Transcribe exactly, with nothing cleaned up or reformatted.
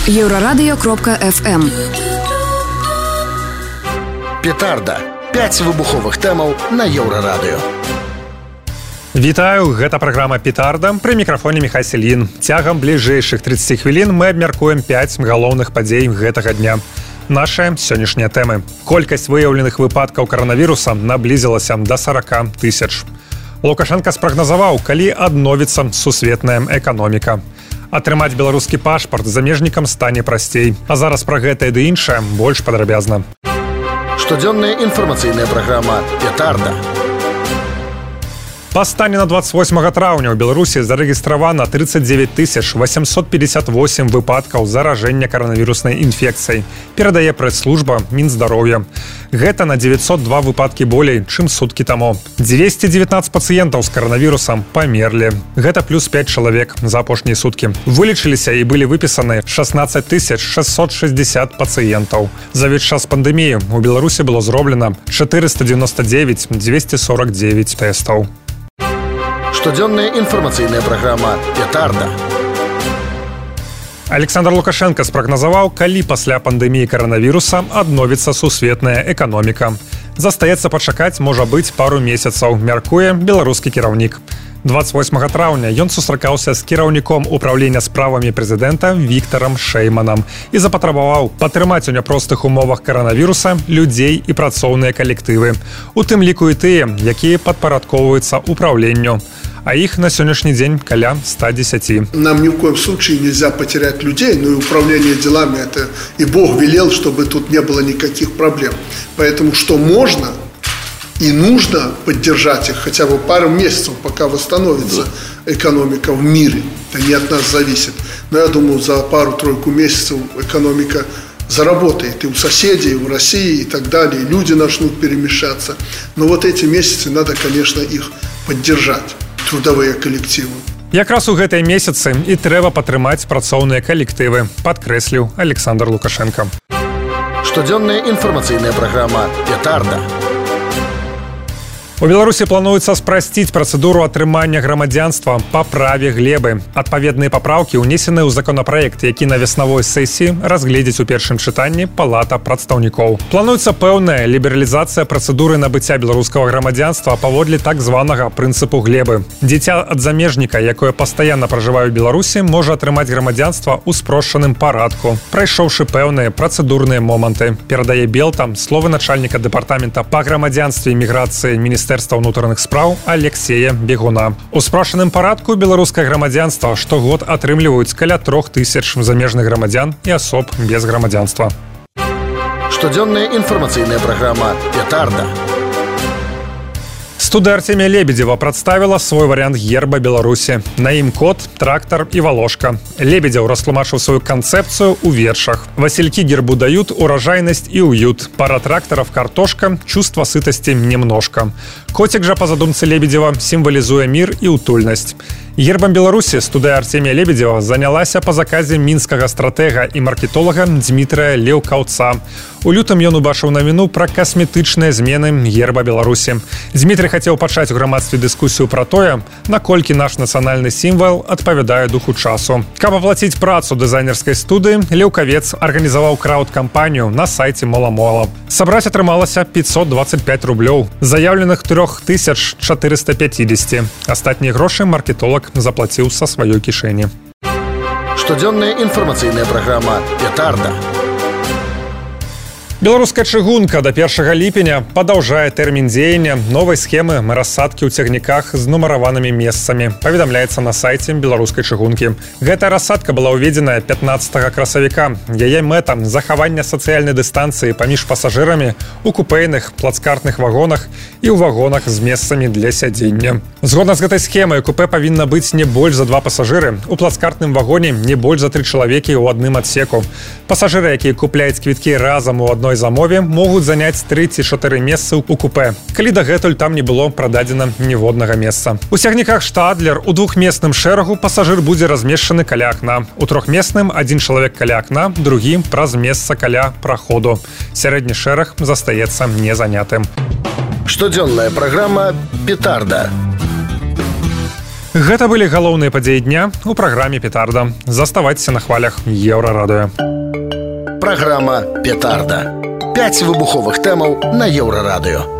Еўрарадыё кропка эф эм. Петарда. пяць выбуховых тэмаў на Еўрарадыё. Вітаю, гэта праграма «Петарда». Пры мікрафоне Міхай Селін. Цягам бліжэйшых трыццаці хвілін мы абмяркуем пяць галоўных падзей гэтага дня. Нашы сённяшнія тэмы. Колькасць выяўленых выпадкаў каранавіруса наблізілася да сорока тысяч. Лукашенка спрагназаваў, калі адновіцца сусветная эканоміка. Атрымаць беларускі пашпарт замежнікам стане прасцей. А зараз пра гэтае ды іншае больш падрабязна. Штодзённая інфармацыйная праграма «Петарда». Па стане на двадцать восьмага траўня ў Беларусі зарэгістравана тридцать девять тысяч восемьсот пятьдесят восемь выпадкаў заражэння каранавіруснай інфекцыяй, перадае прэс-служба Мінздароўя. Гэта на девятьсот два выпадкі болей, чым суткі таму. двести девятнадцать пацыентаў з каранавірусам памерлі. Гэта плюс пять чалавек за апошнія суткі. Вылечыліся і былі выпісаны шестнадцать тысяч шестьсот шестьдесят пацыентаў. За ўвесь час пандэміі у Беларусі было зроблена четыреста девяносто девять двести сорок девять тэстаў. Штодзённая інфармацыйная праграма «Петарда». Александр Лукашенко спрагназаваў, калі пасля пандэміі каранавіруса адновіцца сусветная эканоміка. Застаецца пачакаць, можа быць, пару месяцаў, мяркуе беларускі кіраўнік. двадцать восьмага траўня ён сустракаўся з кіраўніком управлення справамі прэзідэнта Віктарам Шэйманам і запатрабаваў падтрымаць у няпростых умовах каранавіруса людзей і працоўныя калектывы. У тым ліку і тыя, якія падпарадкоўваюцца управленню. А их на сегодняшний день каля ста десяти. Нам ни в коем случае нельзя потерять людей, но и управление делами это и Бог велел, чтобы тут не было никаких проблем. Поэтому что можно и нужно поддержать их хотя бы пару месяцев, пока восстановится экономика в мире. Это не от нас зависит. Но я думаю, за пару-тройку месяцев экономика заработает и у соседей, и у России, и так далее. И люди начнут перемещаться. Но вот эти месяцы надо, конечно, их поддержать. Трудовыя калектывы. Якраз у гэтыя месяцы і трэба падтрымаць працоўныя калектывы, падкрэсліў Александр Лукашенко. Штодзённая інфармацыйная праграма «Петарда». У Беларусі плануецца спрасціць працэдуру атрымання грамадзянства па праве глебы. Адпаведныя папраўкі ўнесены ў законапраект, які на веснавой сесіі разгледзіць у першым чытанні Палата прадстаўнікоў. Плануецца пэўная лібералізацыя працэдуры набыцця беларускага грамадзянства паводле так званага прынцыпу глебы. Дзіця ад замежніка, якое пастаянна пражывае ў Беларусі, можа атрымаць грамадзянства ў спрошчаным парадку, прайшоўшы пэўныя працэдурныя моманты. Перадае Белта словы начальніка дэпартамента па грамадзянстве і міграцыі міністэрства Міністэрства ўнутраных спраў Алексея Бегуна. У спрошчаным парадку беларускае грамадзянства штогод атрымліваюць каля трох тысяч замежных грамадзян і асоб без грамадзянства. Штодзённая інфармацыйная праграма «Петарда». Студыя Артемія Лебедзева прадставіла свой варыянт герба Беларусі. На ім кот, трактар і валошка. Лебедзеў растлумачыў сваю канцэпцыю ў вершах. Васильки гербу дают урожайность и уют. Пара тракторов картошка, чувство сытости немножко. Котик же, по задумце Лебедзева, сімвалізуе мир і утульнасць. Гербам Беларусі студыя Артемія Лебедзева занялася па заказе мінскага стратэга і маркетолага Дмітрая Леўкаўца. У лютым ён убачыў навіну пра касметычныя змены герба Беларусі. Дмітрый хацеў пачаць у грамадстве дыскусію пра тое, наколькі наш нацыянальны сімвал адпавядае духу часу. Каб аплаціць працу дызайнерскай студыі, Леўкавец арганізаваў крауд-кампанію на сайце Мола-Мола. Сабраць атрымалася пятьсот двадцать пять рублёў, заяўленых трёх тысяч четыреста пятьдесят. Астатнія грошы маркетолог заплаціў са сваёй кішэні. Штодзённая інфармацыйная праграма «Петарда». Беларуская чыгунка да першага ліпеня падаўжае тэрмін дзеяння новай схемы рассадкі ў цягніках з нумараванымі месцамі, паведамляецца на сайце беларускай чыгункі. Гэтая рассадка была ўведзеная пятнаццатага красавіка. Яе мэта – захаванне сацыяльнай дыстанцыі паміж пасажырамі у купэйных плацкартных вагонах і ў вагонах з месцамі для сядзення. Згодна з гэтай схемай купэ павінна быць не больш за два пасажыры, у плацкартным вагоне не больш за тры чалавекі ў адным адсеку. Пасажыры, якія купляюць квіткі разам у адной замове, могуць заняць тры ці чатыры месцы ў купэ, калі дагэтуль там не было прададзена ніводнага месца. У цягніках Штадлер у двухмесным шэрагу пасажыр будзе размешчаны каля акна. У трохмесным адзін чалавек каля акна, другі праз месца каля праходу. Сярэдні шэраг застаецца незанятым. Штодзённая праграма «Петарда». Гэта былі галоўныя падзеі дня у праграме «Петарда». Заставайцеся на хвалях Еўрарадыё. Праграма «Петарда». Пяць выбуховых тэмаў на Еўрарадыё.